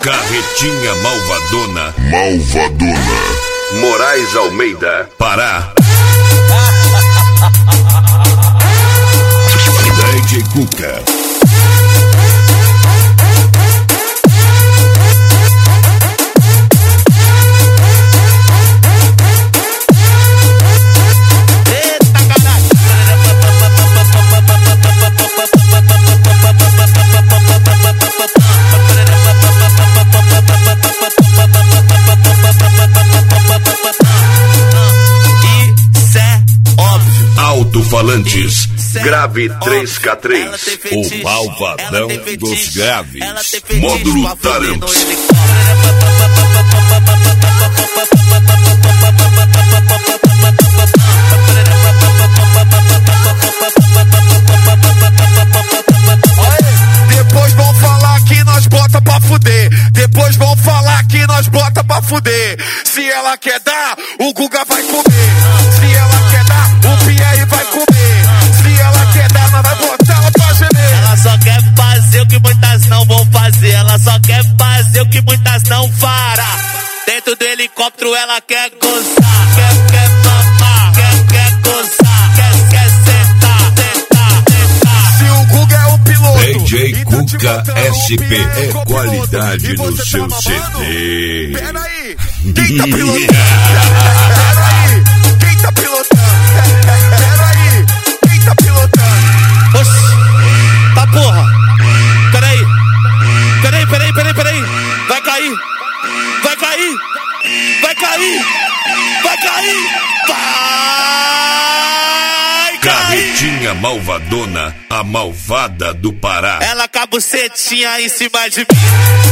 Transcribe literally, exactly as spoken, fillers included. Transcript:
Carretinha malvadona. Malvadona. Moraes Almeida, Pará. D J Cuca. Alto-falantes, grave três K três, o malvadão dos graves, módulo Tarantos. Depois vão falar que nós bota pra fuder. Depois vão falar que nós bota pra fuder. Se ela quer dar, o Guga vai comer. Se ela quer dar, o Pierre vai comer. Se ela quer dar, nós vai botar ela pra gemer. Ela só quer fazer o que muitas não vão fazer. Ela só quer fazer o que muitas não fará. Dentro do helicóptero ela quer gozar. Quer, quer mamar, quer, quer gozar. Quer, quer sentar, sentar, sentar. Se o Guga é o piloto, D J então Cuca S P é piloto, qualidade e no você seu tá C babando? D. Peraí, quem tá pilotando? Peraí, quem tá pilotando? Peraí, quem tá pilotando? Oxi, tá porra. Peraí, peraí, peraí, peraí, peraí. Vai cair, vai cair, vai cair, vai cair, vai cair. Carretinha malvadona, a malvada do Pará. Ela com a bucetinha em cima de mim.